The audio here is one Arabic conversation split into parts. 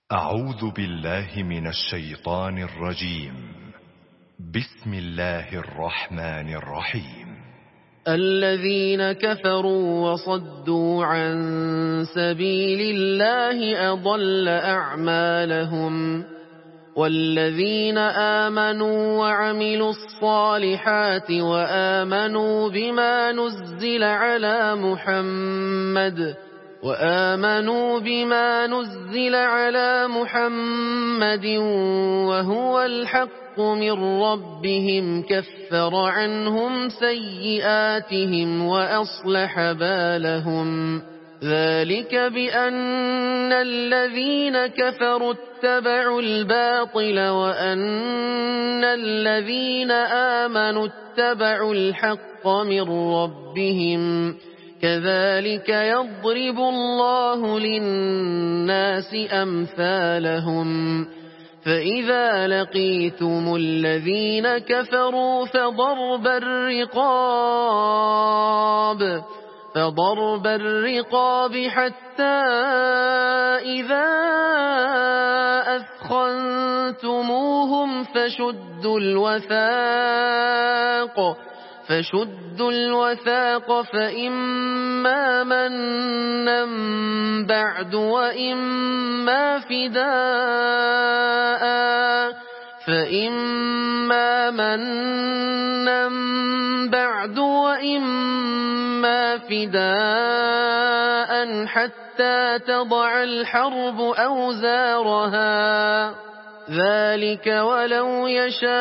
أعوذ بالله من الشيطان الرجيم. بسم الله الرحمن الرحيم. الذين كفروا وصدوا عن سبيل الله أضل أعمالهم والذين آمنوا وعملوا الصالحات وآمنوا بما نزل على محمد وهو الحق من ربهم كفر عنهم سيئاتهم وأصلح بالهم. ذلك بأن الذين كفروا اتبعوا الباطل وأن الذين آمنوا اتبعوا الحق من ربهم كذلك يضرب الله للناس أمثالهم. فإذا لقيتم الذين كفروا فضرب الرقاب حتى إذا أثخنتموهم فشدوا الوثاق فإما منا بعد وإما فداء حتى تضع الحرب أوزارها. ذلك ولو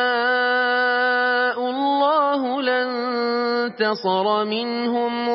يشاء الله لانتصر منهم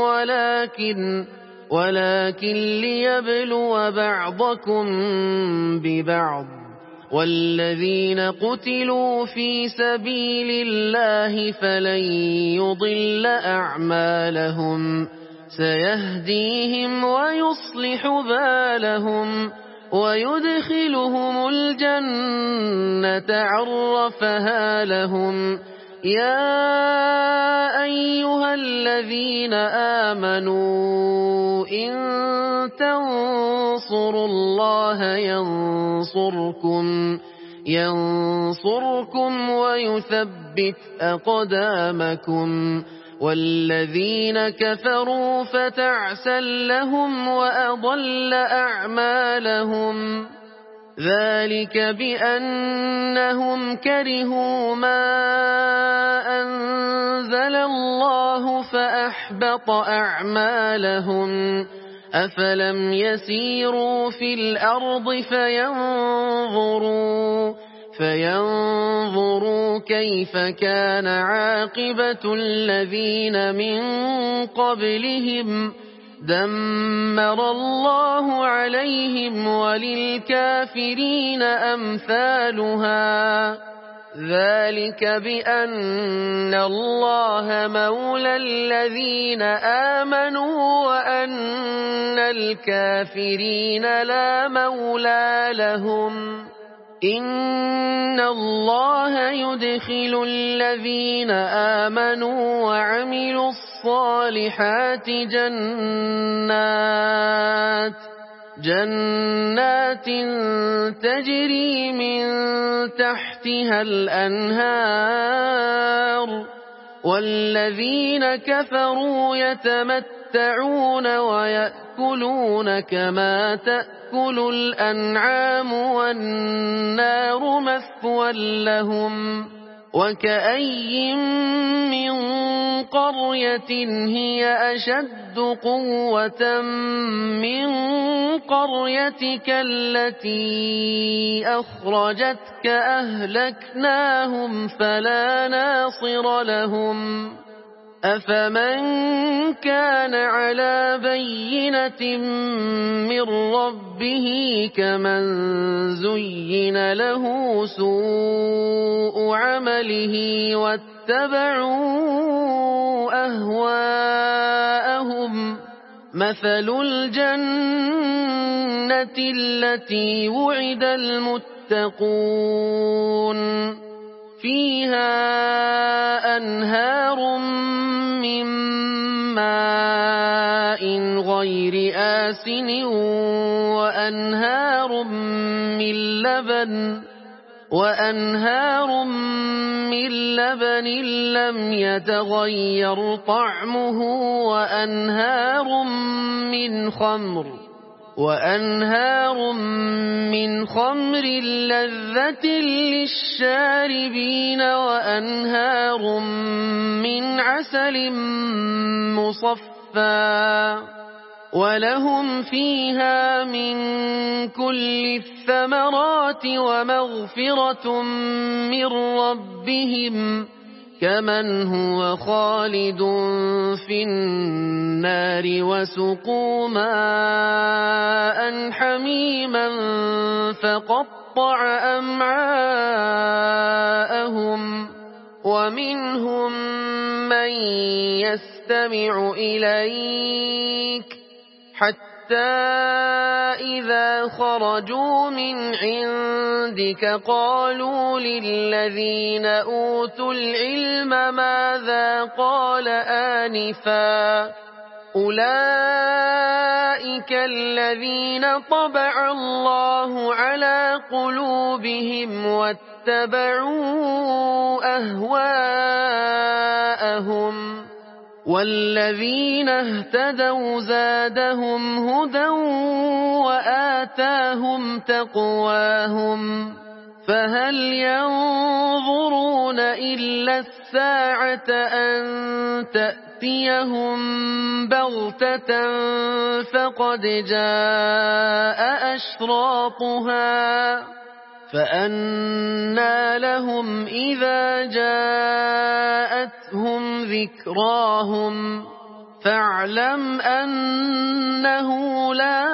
ولكن ليبلو بعضكم ببعض. والذين قتلوا في سبيل الله فلن يضل أعمالهم سيهديهم ويصلح بالهم ويدخلهم الجنة عرفها لهم. يا أيها الذين آمنوا إن تنصروا الله ينصركم ويثبت أقدامكم. والذين كفروا فتعسا لهم وأضل أعمالهم. ذلك بأنهم كرهوا ما أنزل الله فأحبط أعمالهم. أفلم يسيروا في الأرض فينظروا كيف كان عاقبة الذين من قبلهم دمر الله عليهم وللكافرين أمثالها. ذلك بأن الله مولى الذين آمنوا وأن الكافرين لا مولى لهم. إن الله يدخل الذين آمنوا وعملوا الصالحات جنات تجري من تحتها الأنهار. والذين كفروا يتمتعون ويأكلون كما تأكل الأنعام والنار مثوى لهم. وكأي من قرية هي أشد قوة من قريتك التي أخرجتك أهلكناهم فلا ناصر لهم. أفمن كان على بينة من ربه كمن زين له سوء عمله واتبعوا أهواءهم. مثل الجنة التي وعد المتقون فيها أنهار من ماء غير آسن وأنهار من لبن لم يتغير طعمه وأنهار من خمر لذة للشاربين وأنهار من عسل مصفى ولهم فيها من كل الثمرات ومغفرة من ربهم كمن هو خالد في النار وسقوا ماء حميما فقطع أمعاءهم ومنهم من يستمع إليك حتى إذا خرجوا من عندك قالوا للذين أوتوا العلم ماذا قال آنفا أولئك الذين طبع الله على قلوبهم واتبعوا أهواءهم والذين اهتدوا زادهم هدى وآتاهم تقواهم فهل ينظرون إلا الساعة أن تأتيهم بغتة فقد جاء أشراطها فأنى لهم إذا جاءتهم ذكراهم فاعلم أنه لا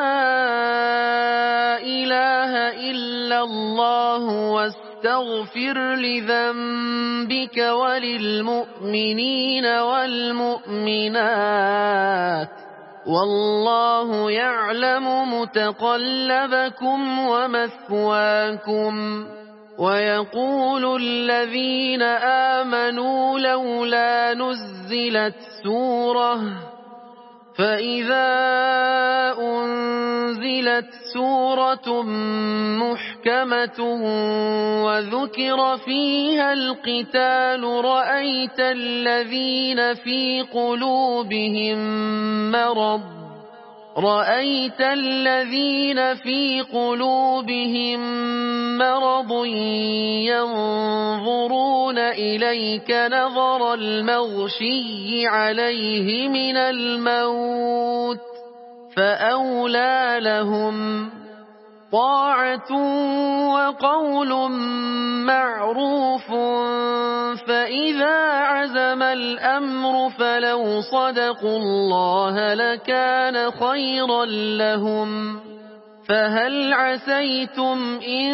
إله إلا الله واستغفر لذنبك وللمؤمنين والمؤمنات والله يعلم متقلبكم ومثواكم ويقول الذين آمنوا لولا نزلت سورة فإذا أنزلت سورة محكمة وذكر فيها القتال رأيت الذين في قلوبهم مرض ينظرون إليك نظر المغشي عليه من الموت فأولى لهم طاعة وقول معروف فإذا عزم الأمر فلو صدقوا الله لكان خيرا لهم فهل عسيتم إن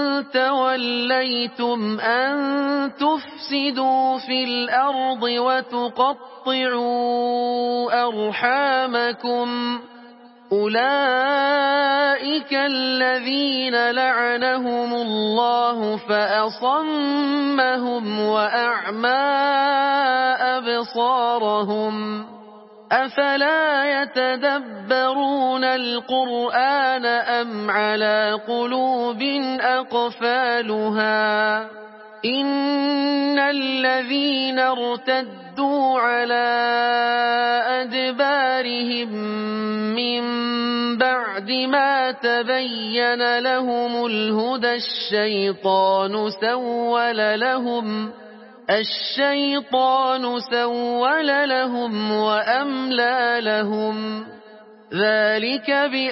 توليتم أن تفسدوا في الأرض وتقطعوا أرحامكم أولئك الذين لعنهم الله فأصمهم وأعمى أبصارهم أفلا يتدبرون القرآن أم على قلوب أقفالها إن الذين ارتدوا على أدبارهم من بعد ما تبين لهم الهدى الشيطان سول لهم وأملى لهم ذلك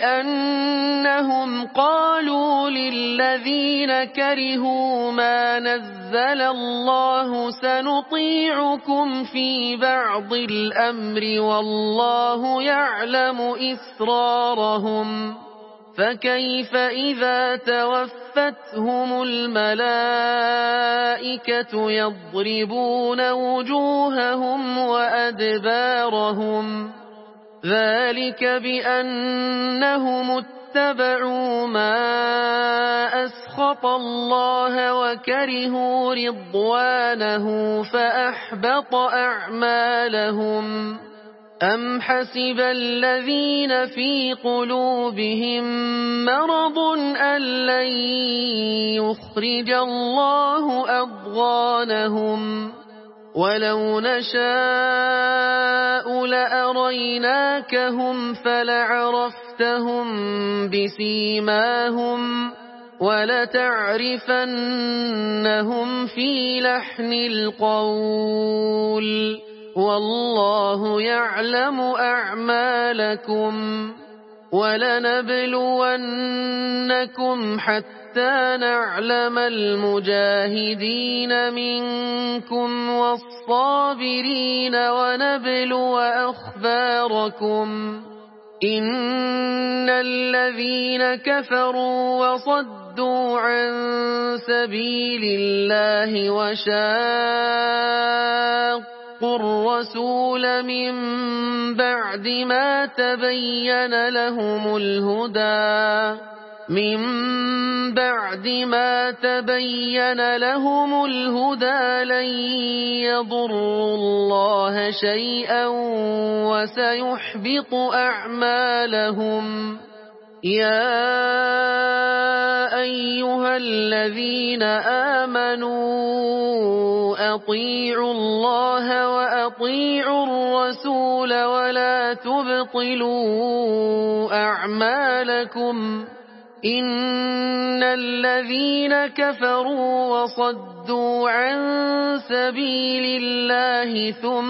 بأنهم قالوا للذين كرهوا ما نزل الله سنطيعكم في بعض الأمر والله يعلم إسرارهم فكيف إذا توفتهم الملائكة يضربون وجوههم وأدبارهم ذلك بأنهم اتبعوا ما أسخط الله وكرهوا رضوانه فأحبط أعمالهم أم حسب الذين في قلوبهم مرض أن لن يخرج الله أضغانهم ولو نشاء لأريناكهم فلعرفتهم بسيماهم ولتعرفنهم في لحن القول والله يعلم أعمالكم ولنبلونكم حتى نعلم المجاهدين منكم والصابرين ونبلو أخباركم إن الذين كفروا وصدوا عن سبيل الله وشاقوا الرسول من بعد ما تبين لهم الهدى لن يضروا الله شيئا وسيحبط أعمالهم يا أيها الذين آمنوا أطيعوا الله وأطيعوا الرسول ولا تبطلوا أعمالكم إن الذين كفروا وصدوا عن سبيل الله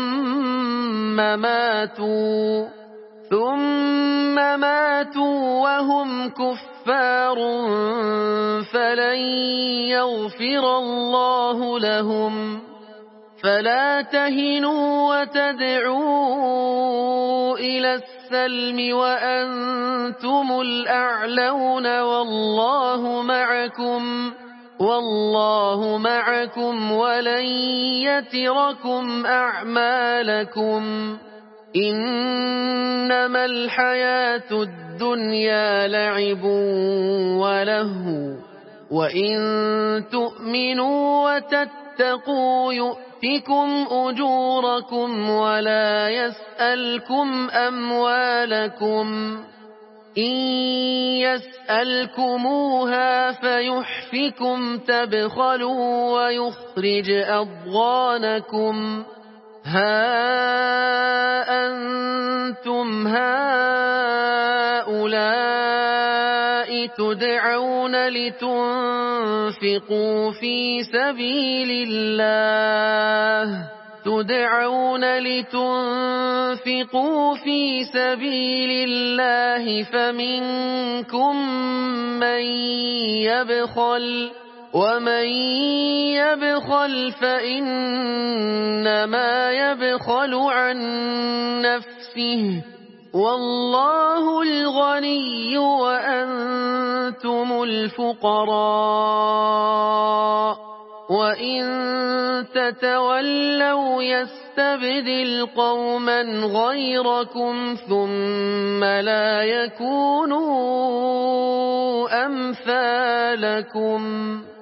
ثم ماتوا وهم كفار فلن يغفر الله لهم فلا تهنوا وتدعوا إلى السلم وأنتم الأعلون والله معكم ولن يتركم أعمالكم إنما الحياة الدنيا لعب ولهو وإن تؤمنوا وتتقوا يؤتكم أجوركم ولا يسألكم أموالكم إن يسألكموها فيحفكم تبخلوا ويخرج أضغانكم ها أنتم هؤلاء تدعون لتنفقوا في سبيل الله فمنكم من يبخل ومن يبخل فإنما يبخل عن نفسه والله الغني وأنتم الفقراء وإن تتولوا يستبدل قوما غيركم ثم لا يكونوا أمثالكم